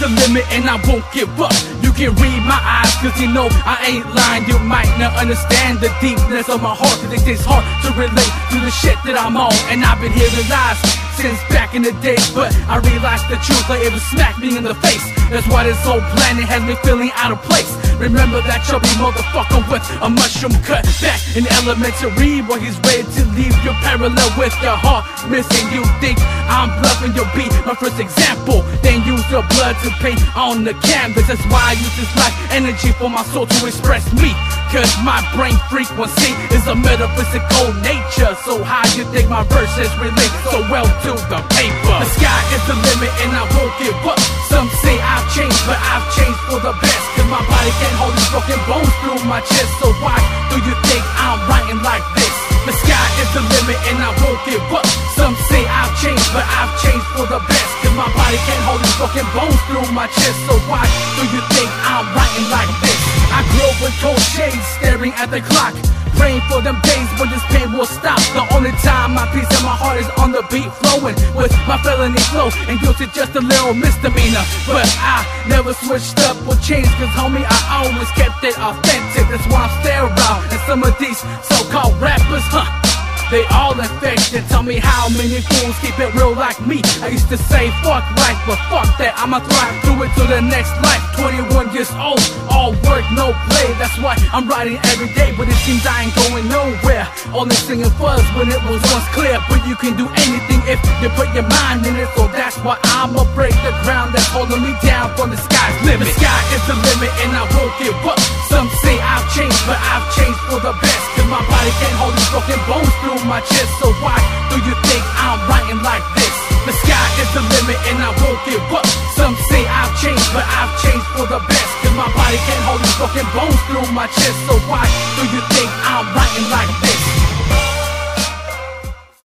the limit and I won't give up. You can read my eyes, cause you know I ain't lying. You might not understand the deepness of my heart, cause it takes hard to relate to the shit that I'm on. And I've been hearing lies since back in the day, but I realized the truth like it would smack me in the face. That's why this whole planet has me feeling out of place. Remember that chubby motherfucker with a mushroom cut back in elementary, where he's ready to leave you parallel with your heart missing. You think I'm bluffing your beat, my first example, then use your blood to paint on the canvas. That's why I use this life energy for my soul to express me, cause my brain frequency is a metaphysical nature. So how you think my verses relate so well to the paper? The sky is the limit and I won't give up. Some say I've changed, but I've changed for the best, cause my body can't hold these broken bones through my chest. So why do you think I'm writing like this? The sky is the limit and I won't give up. Some say I've changed, but I've changed for the best, cause my body can't hold these broken bones through my chest. So why do you think I'm writing like this? I grew up with cold shades, staring at the clock, praying for them days when this pain will stop. The only time my peace and my heart is on the beat, flowing with my felony flow, and guilt is just a little misdemeanor. But I never switched up or changed, cause homie I always kept it authentic. That's why I'm sterile, and some of these so-called rappers, they all infected. Tell me how many fools keep it real like me. I used to say fuck life, but fuck that, I'ma thrive through it to the next life. 21 years old, all work, no play. That's why I'm writing every day, but it seems I ain't going nowhere. Only singing fuzz when it was once clear. But you can do anything if you put your mind in it. So that's why I'ma break the ground that's holding me down from the sky's limit. The sky is the limit and I won't give up. Some say I've changed, but I've changed for the best, cause my body can't hold these broken bones through my chest. So why do you think I'm writing like this? The sky is the limit and I won't give up. Some say I've changed, but I've changed for the best, cause my body can't hold these broken bones through my chest. So why do you think I'm writing like this?